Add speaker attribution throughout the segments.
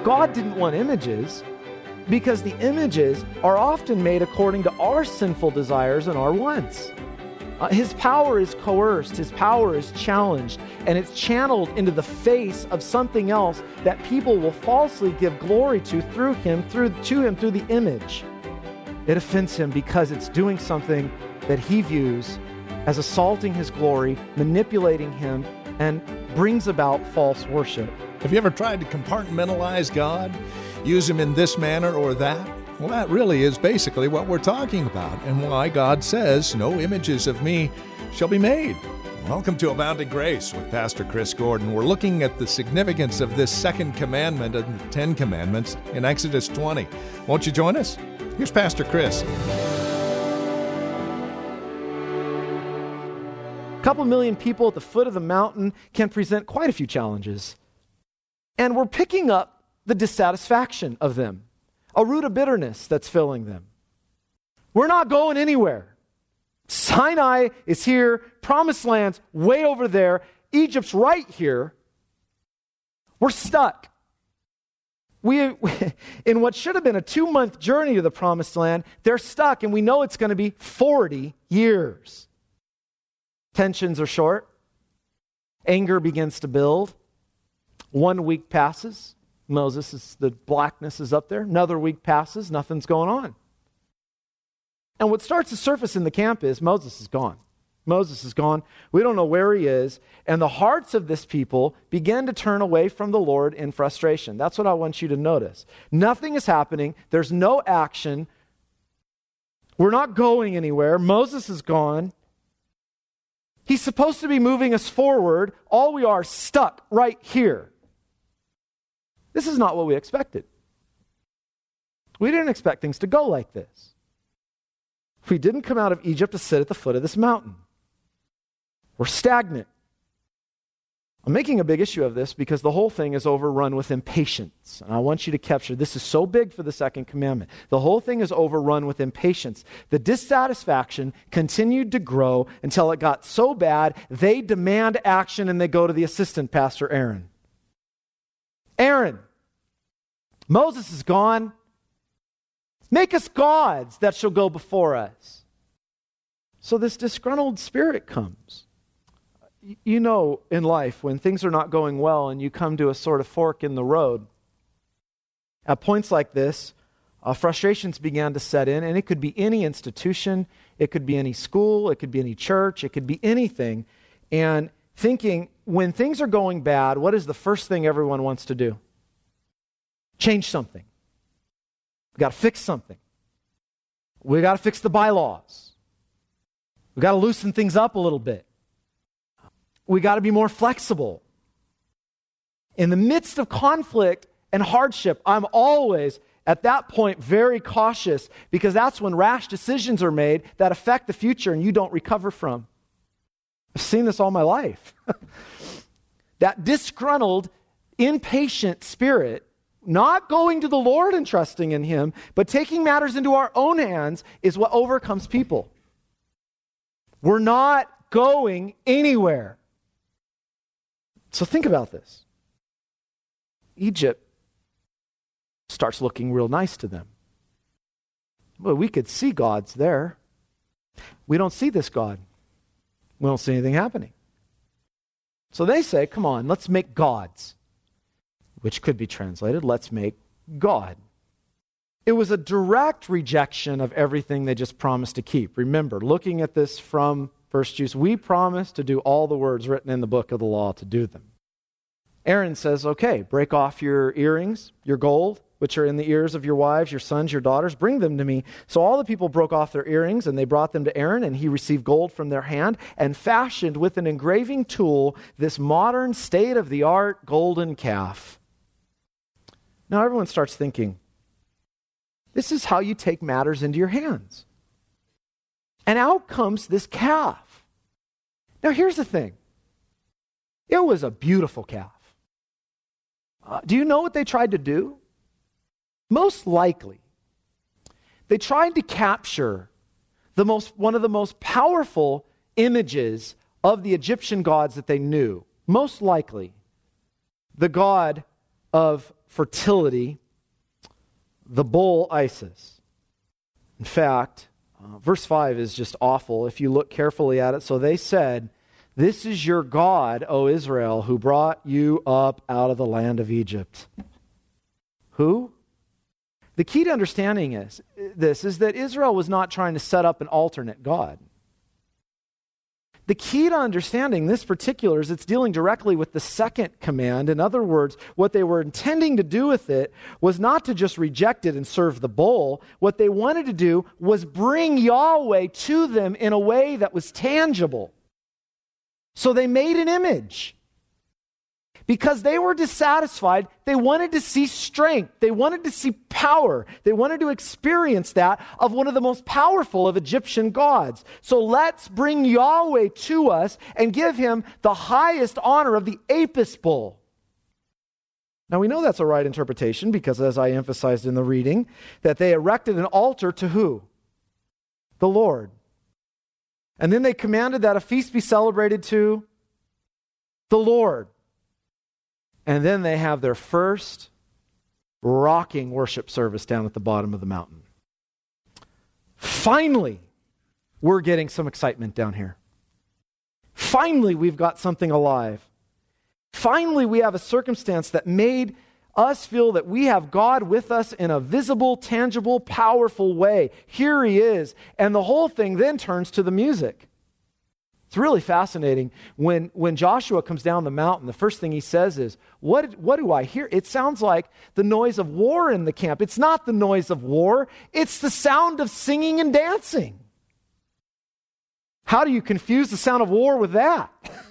Speaker 1: God didn't want images because the images are often made according to our sinful desires and our wants. His power is coerced, his power is challenged, and it's channeled into the face of something else that people will falsely give glory to through the image. It offends him because it's doing something that he views as assaulting his glory, manipulating him, and brings about false worship.
Speaker 2: Have you ever tried to compartmentalize God? Use him in this manner or that? Well, that really is basically what we're talking about, and why God says, "No images of me shall be made." Welcome to Abounding Grace with Pastor Chris Gordon. We're looking at the significance of this second commandment of the Ten Commandments in Exodus 20. Won't you join us? Here's Pastor Chris.
Speaker 1: A couple million people at the foot of the mountain can present quite a few challenges. And we're picking up the dissatisfaction of them, a root of bitterness that's filling them. We're not going anywhere. Sinai is here, Promised Land's way over there, Egypt's right here. We're stuck. We in what should have been a 2-month journey to the Promised Land, they're stuck, and we know it's going to be 40 years. Tensions are short. Anger begins to build. 1 week passes. The blackness is up there. Another week passes. Nothing's going on. And what starts to surface in the camp is Moses is gone. Moses is gone. We don't know where he is. And the hearts of this people begin to turn away from the Lord in frustration. That's what I want you to notice. Nothing is happening. There's no action. We're not going anywhere. Moses is gone. He's supposed to be moving us forward. All we are stuck right here. This is not what we expected. We didn't expect things to go like this. We didn't come out of Egypt to sit at the foot of this mountain. We're stagnant. I'm making a big issue of this because the whole thing is overrun with impatience. And I want you to capture, this is so big for the second commandment. The whole thing is overrun with impatience. The dissatisfaction continued to grow until it got so bad, they demand action and they go to the assistant pastor, Aaron. Aaron, Moses is gone. Make us gods that shall go before us. So this disgruntled spirit comes. You know, in life, when things are not going well and you come to a sort of fork in the road, at points like this, frustrations began to set in, and it could be any institution, it could be any school, it could be any church, it could be anything. And thinking, when things are going bad, what is the first thing everyone wants to do? Change something. We've got to fix something. We've got to fix the bylaws. We've got to loosen things up a little bit. We got to be more flexible. In the midst of conflict and hardship, I'm always, at that point, very cautious because that's when rash decisions are made that affect the future and you don't recover from. I've seen this all my life. That disgruntled, impatient spirit, not going to the Lord and trusting in Him, but taking matters into our own hands is what overcomes people. We're not going anywhere. So think about this. Egypt starts looking real nice to them. Well, we could see gods there. We don't see this God. We don't see anything happening. So they say, come on, let's make gods. Which could be translated, let's make God. It was a direct rejection of everything they just promised to keep. Remember, looking at this from verse 2, we promise to do all the words written in the book of the law to do them. Aaron says, okay, break off your earrings, your gold, which are in the ears of your wives, your sons, your daughters, bring them to me. So all the people broke off their earrings, and they brought them to Aaron, and he received gold from their hand and fashioned with an engraving tool this modern, state-of-the-art golden calf. Now everyone starts thinking, this is how you take matters into your hands. And out comes this calf. Now here's the thing. It was a beautiful calf. Do you know what they tried to do? Most likely, they tried to capture one of the most powerful images of the Egyptian gods that they knew. Most likely, the god of fertility, the bull Isis. In fact, verse 5 is just awful if you look carefully at it. So they said, "This is your God, O Israel, who brought you up out of the land of Egypt." Who? The key to understanding is that Israel was not trying to set up an alternate God. The key to understanding this particular is it's dealing directly with the second command. In other words, what they were intending to do with it was not to just reject it and serve the bull. What they wanted to do was bring Yahweh to them in a way that was tangible. So they made an image. Because they were dissatisfied, they wanted to see strength. They wanted to see power. They wanted to experience that of one of the most powerful of Egyptian gods. So let's bring Yahweh to us and give him the highest honor of the Apis bull. Now we know that's a right interpretation because, as I emphasized in the reading, that they erected an altar to who? The Lord. And then they commanded that a feast be celebrated to the Lord. And then they have their first rocking worship service down at the bottom of the mountain. Finally, we're getting some excitement down here. Finally, we've got something alive. Finally, we have a circumstance that made us feel that we have God with us in a visible, tangible, powerful way. Here he is. And the whole thing then turns to the music. It's really fascinating. When Joshua comes down the mountain, the first thing he says is, what do I hear? It sounds like the noise of war in the camp. It's not the noise of war. It's the sound of singing and dancing. How do you confuse the sound of war with that?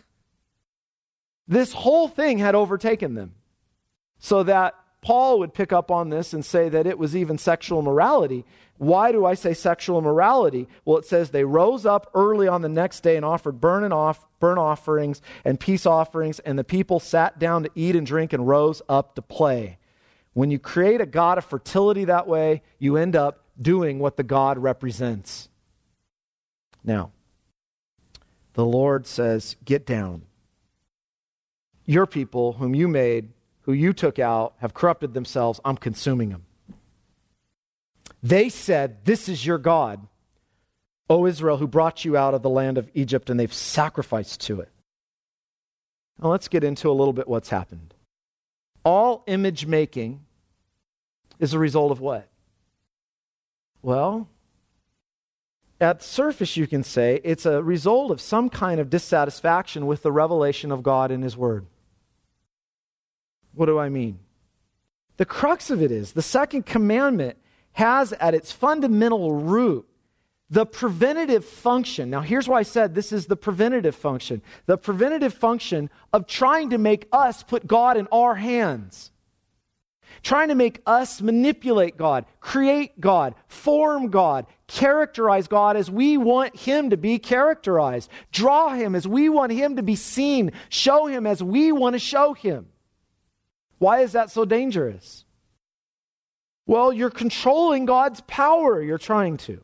Speaker 1: This whole thing had overtaken them. So that Paul would pick up on this and say that it was even sexual immorality. Why do I say sexual immorality? Well, it says they rose up early on the next day and offered burnt offerings and peace offerings, and the people sat down to eat and drink and rose up to play. When you create a God of fertility that way, you end up doing what the God represents. Now, the Lord says, get down. Your people, whom you made, who you took out, have corrupted themselves. I'm consuming them. They said, this is your God, O Israel, who brought you out of the land of Egypt, and they've sacrificed to it. Now let's get into a little bit what's happened. All image making is a result of what? Well, at the surface you can say it's a result of some kind of dissatisfaction with the revelation of God in His Word. What do I mean? The crux of it is the second commandment has at its fundamental root the preventative function. Now here's why I said this is the preventative function. The preventative function of trying to make us put God in our hands. Trying to make us manipulate God, create God, form God, characterize God as we want Him to be characterized, draw Him as we want Him to be seen, show Him as we want to show Him. Why is that so dangerous? Well, you're controlling God's power, you're trying to.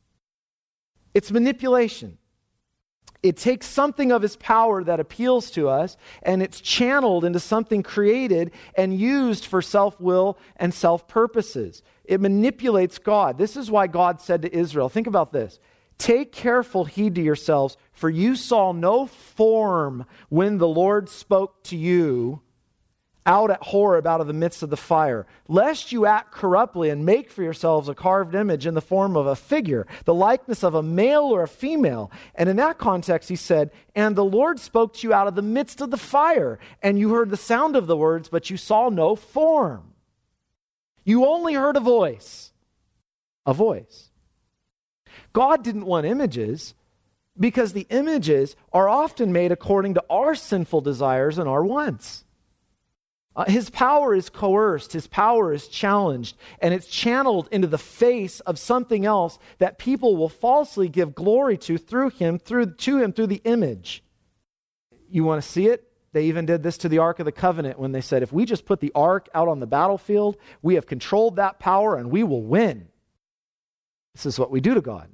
Speaker 1: It's manipulation. It takes something of His power that appeals to us, and it's channeled into something created and used for self-will and self-purposes. It manipulates God. This is why God said to Israel, think about this, take careful heed to yourselves, for you saw no form when the Lord spoke to you out at Horeb out of the midst of the fire, lest you act corruptly and make for yourselves a carved image in the form of a figure, the likeness of a male or a female. And in that context, he said, and the Lord spoke to you out of the midst of the fire, and you heard the sound of the words, but you saw no form. You only heard a voice. A voice. God didn't want images because the images are often made according to our sinful desires and our wants. His power is coerced, His power is challenged, and it's channeled into the face of something else that people will falsely give glory to through Him, through the image. You want to see it? They even did this to the Ark of the Covenant when they said, if we just put the Ark out on the battlefield, we have controlled that power and we will win. This is what we do to God.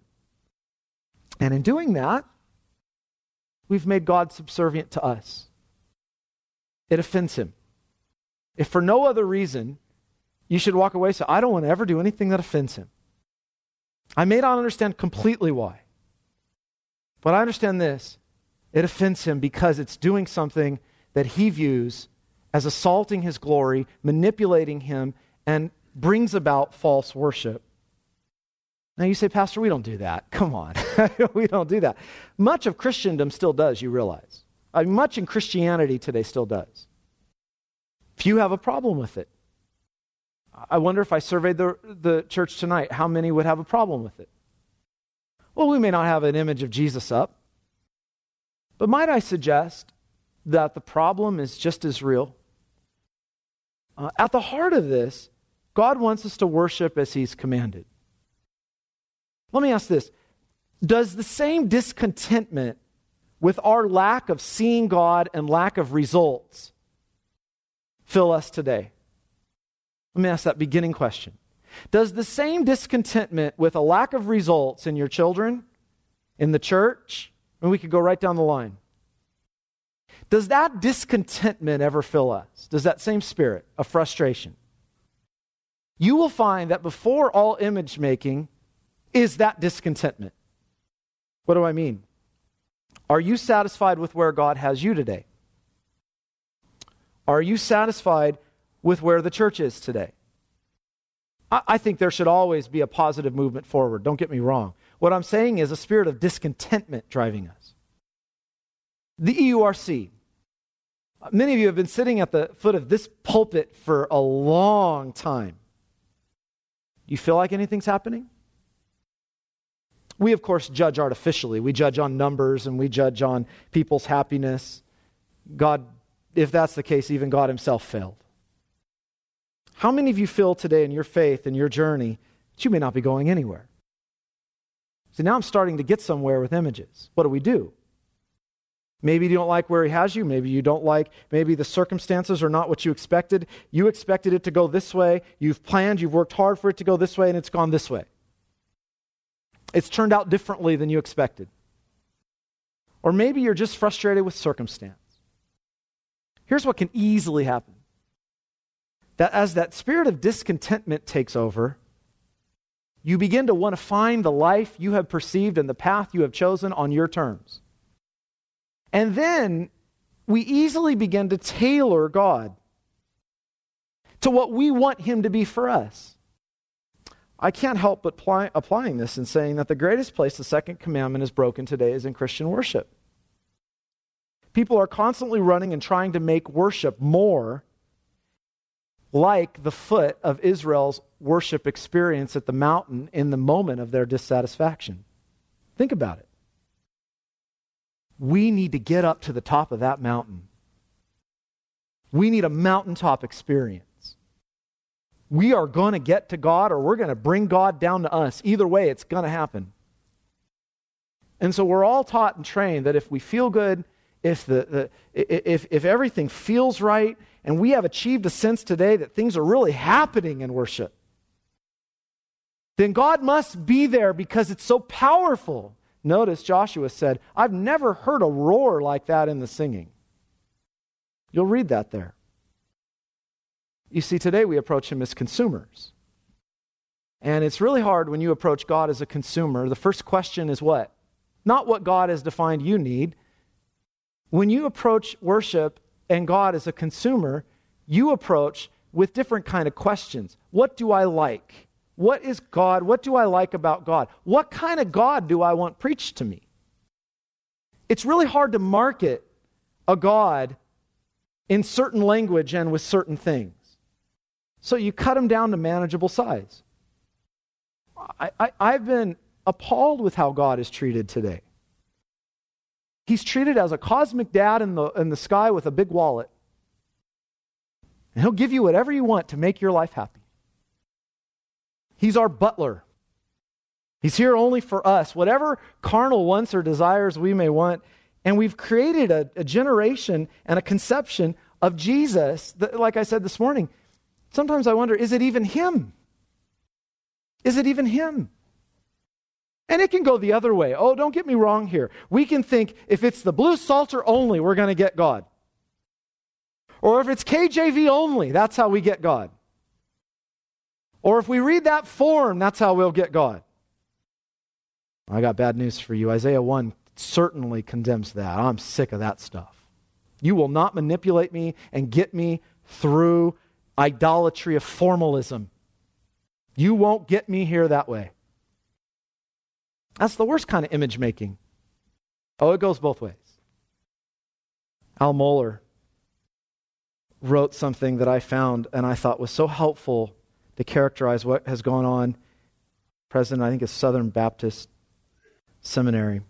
Speaker 1: And in doing that, we've made God subservient to us. It offends Him. If for no other reason you should walk away and say, I don't want to ever do anything that offends him. I may not understand completely why, but I understand this. It offends him because it's doing something that he views as assaulting his glory, manipulating him, and brings about false worship. Now you say, Pastor, we don't do that. Come on. We don't do that. Much of Christendom still does, you realize. Much in Christianity today still does. Few have a problem with it. I wonder if I surveyed the church tonight, how many would have a problem with it? Well, we may not have an image of Jesus up, but might I suggest that the problem is just as real? At the heart of this, God wants us to worship as He's commanded. Let me ask this. Does the same discontentment with our lack of seeing God and lack of results fill us today? Let me ask that beginning question. Does the same discontentment with a lack of results in your children, in the church, and we could go right down the line, does that discontentment ever fill us? Does that same spirit of frustration? You will find that before all image making is that discontentment. What do I mean? Are you satisfied with where God has you today? Are you satisfied with where the church is today? I think there should always be a positive movement forward. Don't get me wrong. What I'm saying is a spirit of discontentment driving us. The EURC. Many of you have been sitting at the foot of this pulpit for a long time. You feel like anything's happening? We, of course, judge artificially. We judge on numbers and we judge on people's happiness. God, if that's the case, even God Himself failed. How many of you feel today in your faith and your journey that you may not be going anywhere? See, now I'm starting to get somewhere with images. What do? Maybe you don't like where He has you. Maybe you don't like, maybe the circumstances are not what you expected. You expected it to go this way. You've planned, you've worked hard for it to go this way, and it's gone this way. It's turned out differently than you expected. Or maybe you're just frustrated with circumstance. Here's what can easily happen. That as that spirit of discontentment takes over, you begin to want to find the life you have perceived and the path you have chosen on your terms. And then we easily begin to tailor God to what we want Him to be for us. I can't help but applying this and saying that the greatest place the second commandment is broken today is in Christian worship. People are constantly running and trying to make worship more like the foot of Israel's worship experience at the mountain in the moment of their dissatisfaction. Think about it. We need to get up to the top of that mountain. We need a mountaintop experience. We are going to get to God or we're going to bring God down to us. Either way, it's going to happen. And so we're all taught and trained that if we feel good, if everything feels right, and we have achieved a sense today that things are really happening in worship, then God must be there because it's so powerful. Notice Joshua said, I've never heard a roar like that in the singing. You'll read that there. You see, today we approach Him as consumers. And it's really hard when you approach God as a consumer. The first question is what? Not what God has defined you need. When you approach worship and God as a consumer, you approach with different kind of questions. What do I like? What is God? What do I like about God? What kind of God do I want preached to me? It's really hard to market a God in certain language and with certain things. So you cut Him down to manageable size. I've been appalled with how God is treated today. He's treated as a cosmic dad in the sky with a big wallet. And He'll give you whatever you want to make your life happy. He's our butler. He's here only for us. Whatever carnal wants or desires we may want. And we've created a generation and a conception of Jesus that, like I said this morning, sometimes I wonder, is it even Him? Is it even Him? And it can go the other way. Oh, don't get me wrong here. We can think if it's the Blue Psalter only, we're going to get God. Or if it's KJV only, that's how we get God. Or if we read that form, that's how we'll get God. I got bad news for you. Isaiah 1 certainly condemns that. I'm sick of that stuff. You will not manipulate me and get me through idolatry of formalism. You won't get me here that way. That's the worst kind of image making. Oh, it goes both ways. Al Mohler wrote something that I found and I thought was so helpful to characterize what has gone on. President, I think it's Southern Baptist Seminary.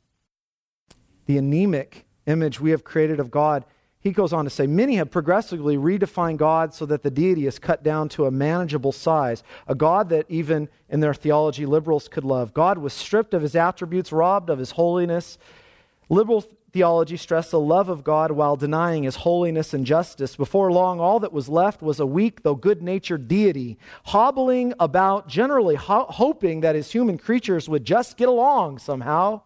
Speaker 1: The anemic image we have created of God, he goes on to say, many have progressively redefined God so that the deity is cut down to a manageable size, a God that even in their theology liberals could love. God was stripped of his attributes, robbed of his holiness. Liberal theology stressed the love of God while denying his holiness and justice. Before long, all that was left was a weak, though good-natured deity, hobbling about, generally hoping that his human creatures would just get along somehow.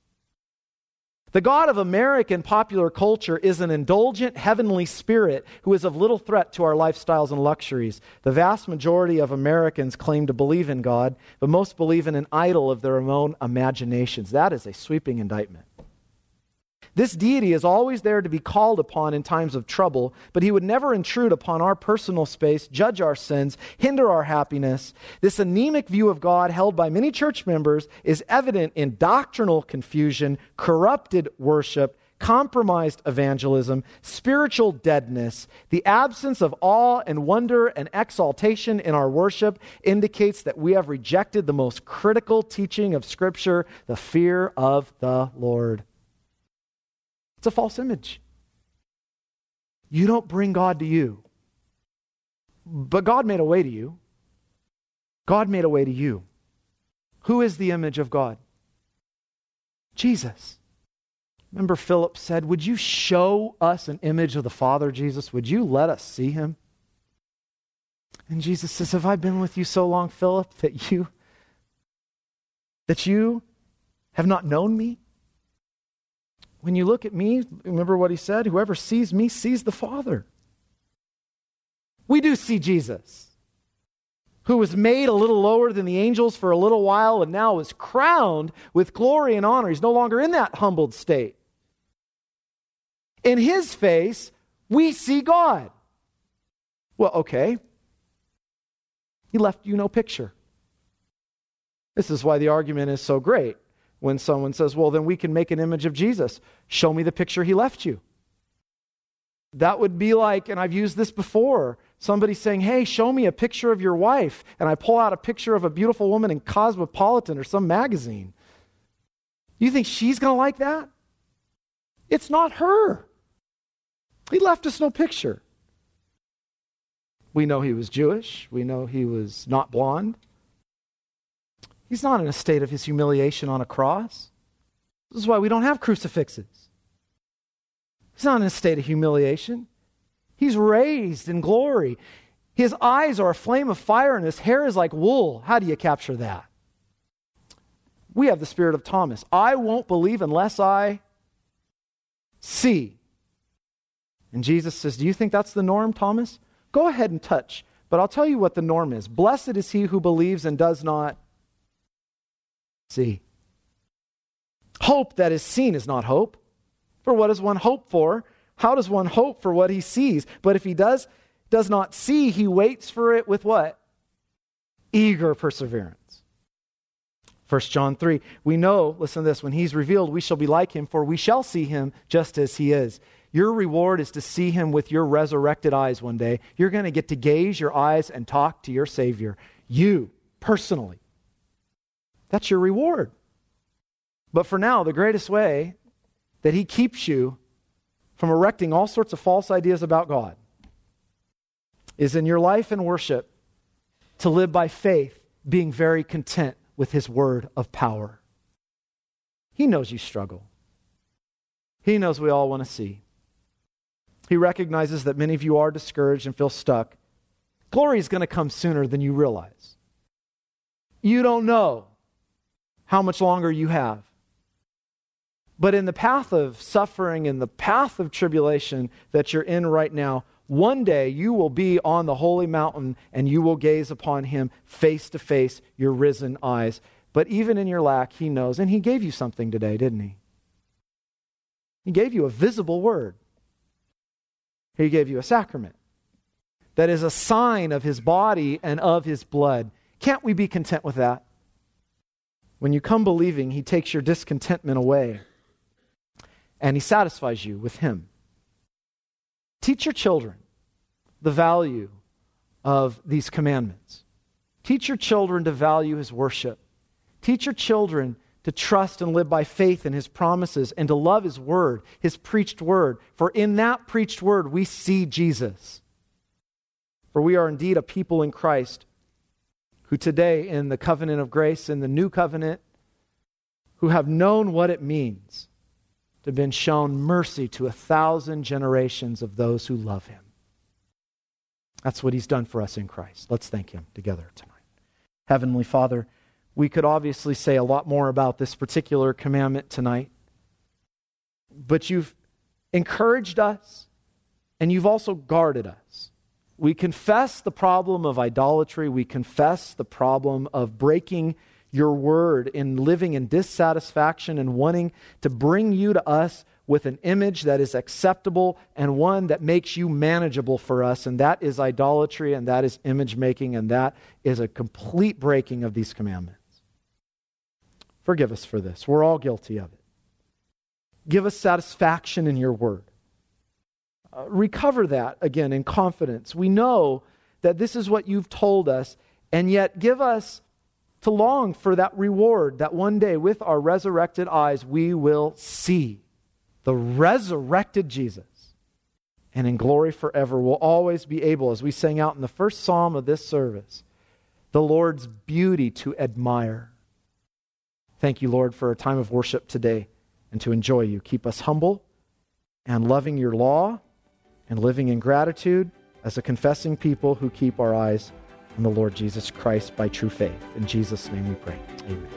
Speaker 1: The God of American popular culture is an indulgent heavenly spirit who is of little threat to our lifestyles and luxuries. The vast majority of Americans claim to believe in God, but most believe in an idol of their own imaginations. That is a sweeping indictment. This deity is always there to be called upon in times of trouble, but he would never intrude upon our personal space, judge our sins, hinder our happiness. This anemic view of God held by many church members is evident in doctrinal confusion, corrupted worship, compromised evangelism, spiritual deadness. The absence of awe and wonder and exaltation in our worship indicates that we have rejected the most critical teaching of Scripture, the fear of the Lord. It's a false image. You don't bring God to you. But God made a way to you. God made a way to you. Who is the image of God? Jesus. Remember Philip said, would you show us an image of the Father, Jesus? Would you let us see him? And Jesus says, have I been with you so long, Philip, that you have not known me? When you look at me, remember what he said? Whoever sees me sees the Father. We do see Jesus, who was made a little lower than the angels for a little while and now is crowned with glory and honor. He's no longer in that humbled state. In his face, we see God. Well, okay. He left you no picture. This is why the argument is so great. When someone says, well, then we can make an image of Jesus. Show me the picture he left you. That would be like, and I've used this before, somebody saying, hey, show me a picture of your wife. And I pull out a picture of a beautiful woman in Cosmopolitan or some magazine. You think she's going to like that? It's not her. He left us no picture. We know he was Jewish. We know he was not blonde. He's not in a state of his humiliation on a cross. This is why we don't have crucifixes. He's not in a state of humiliation. He's raised in glory. His eyes are a flame of fire and his hair is like wool. How do you capture that? We have the spirit of Thomas. I won't believe unless I see. And Jesus says, do you think that's the norm, Thomas? Go ahead and touch. But I'll tell you what the norm is. Blessed is he who believes and does not see. Hope that is seen is not hope. For what does one hope for? How does one hope for what he sees? But if he does not see, he waits for it with what? Eager perseverance. 1 John 3, we know, listen to this, when he's revealed, we shall be like him, for we shall see him just as he is. Your reward is to see him with your resurrected eyes one day. You're going to get to gaze your eyes and talk to your Savior. You, personally. That's your reward. But for now, the greatest way that he keeps you from erecting all sorts of false ideas about God is in your life and worship to live by faith, being very content with his word of power. He knows you struggle. He knows we all want to see. He recognizes that many of you are discouraged and feel stuck. Glory is going to come sooner than you realize. You don't know how much longer you have. But in the path of suffering, in the path of tribulation that you're in right now, One day you will be on the holy mountain and you will gaze upon him face to face, your risen eyes. But even in your lack, he knows. And he gave you something today, didn't he? He gave you a visible word. He gave you a sacrament that is a sign of his body and of his blood. Can't we be content with that? When you come believing, he takes your discontentment away and he satisfies you with him. Teach your children the value of these commandments. Teach your children to value his worship. Teach your children to trust and live by faith in his promises and to love his word, his preached word. For in that preached word we see Jesus. For we are indeed a people in Christ who today in the covenant of grace, in the new covenant, who have known what it means to have been shown mercy to 1,000 generations of those who love him. That's what he's done for us in Christ. Let's thank him together tonight. Heavenly Father, we could obviously say a lot more about this particular commandment tonight, but you've encouraged us and you've also guarded us. We confess the problem of idolatry. We confess the problem of breaking your word in living in dissatisfaction and wanting to bring you to us with an image that is acceptable and one that makes you manageable for us. And that is idolatry, and that is image making, and that is a complete breaking of these commandments. Forgive us for this. We're all guilty of it. Give us satisfaction in your word. Recover that again in confidence. We know that this is what you've told us, and yet give us to long for that reward that one day with our resurrected eyes we will see the resurrected Jesus. And in glory forever we'll always be able, as we sang out in the first psalm of this service, the Lord's beauty to admire. Thank you, Lord, for a time of worship today and to enjoy you. Keep us humble and loving your law and living in gratitude as a confessing people who keep our eyes on the Lord Jesus Christ by true faith. In Jesus' name we pray. Amen.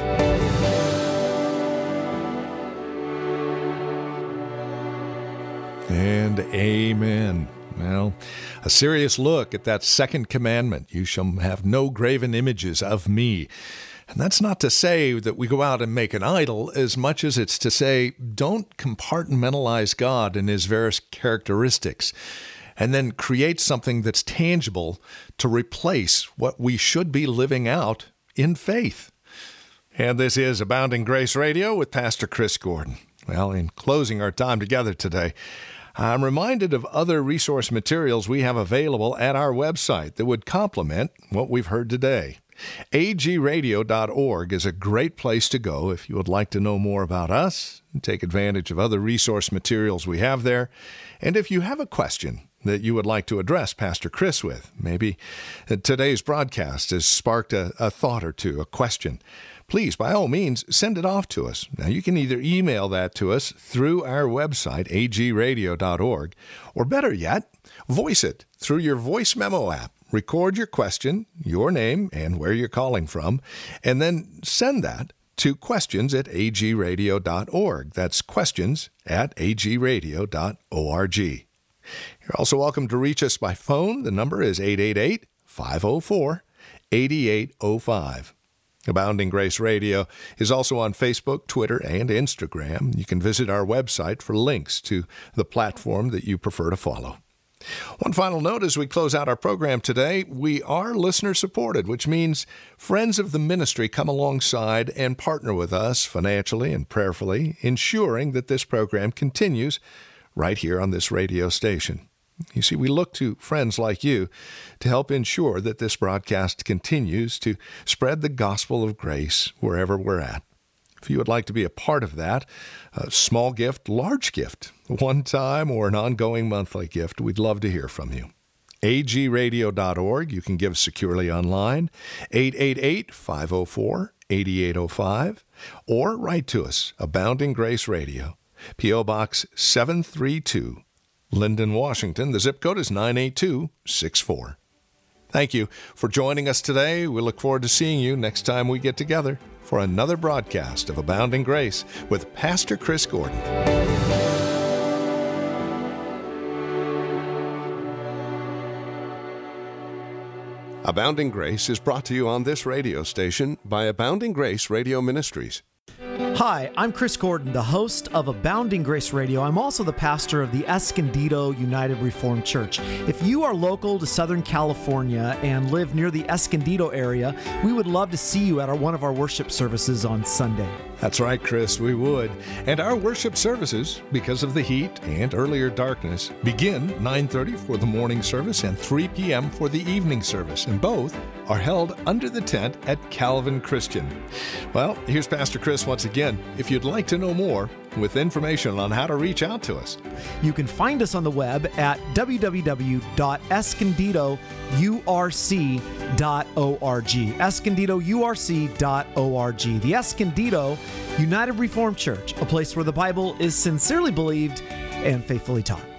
Speaker 2: And amen. Well, a serious look at that second commandment, you shall have no graven images of me. And that's not to say that we go out and make an idol as much as it's to say, don't compartmentalize God and his various characteristics and then create something that's tangible to replace what we should be living out in faith. And this is Abounding Grace Radio with Pastor Chris Gordon. Well, in closing our time together today, I'm reminded of other resource materials we have available at our website that would complement what we've heard today. agradio.org is a great place to go if you would like to know more about us and take advantage of other resource materials we have there. And if you have a question that you would like to address Pastor Chris with, maybe today's broadcast has sparked a thought or two, a question, please, by all means, send it off to us. Now, you can either email that to us through our website, agradio.org, or better yet, voice it through your voice memo app. Record your question, your name, and where you're calling from, and then send that to questions@agradio.org. That's questions@agradio.org. You're also welcome to reach us by phone. The number is 888-504-8805. Abounding Grace Radio is also on Facebook, Twitter, and Instagram. You can visit our website for links to the platform that you prefer to follow. One final note as we close out our program today, we are listener-supported, which means friends of the ministry come alongside and partner with us financially and prayerfully, ensuring that this program continues right here on this radio station. You see, we look to friends like you to help ensure that this broadcast continues to spread the gospel of grace wherever we're at. If you would like to be a part of that, a small gift, large gift, one-time or an ongoing monthly gift, we'd love to hear from you. agradio.org, you can give securely online, 888-504-8805, or write to us, Abounding Grace Radio, P.O. Box 732, Linden, Washington. The zip code is 98264. Thank you for joining us today. We look forward to seeing you next time we get together for another broadcast of Abounding Grace with Pastor Chris Gordon.
Speaker 3: Abounding Grace is brought to you on this radio station by Abounding Grace Radio Ministries.
Speaker 4: Hi, I'm Chris Gordon, the host of Abounding Grace Radio. I'm also the pastor of the Escondido United Reformed Church. If you are local to Southern California and live near the Escondido area, we would love to see you at one of our worship services on Sunday.
Speaker 2: That's right, Chris, we would. And our worship services, because of the heat and earlier darkness, begin 9:30 for the morning service and 3 p.m. for the evening service, and both are held under the tent at Calvin Christian. Well, here's Pastor Chris once again. If you'd like to know more, with information on how to reach out to us,
Speaker 4: you can find us on the web at www.escondidourc.org. escondidourc.org. The Escondido United Reformed Church, a place where the Bible is sincerely believed and faithfully taught.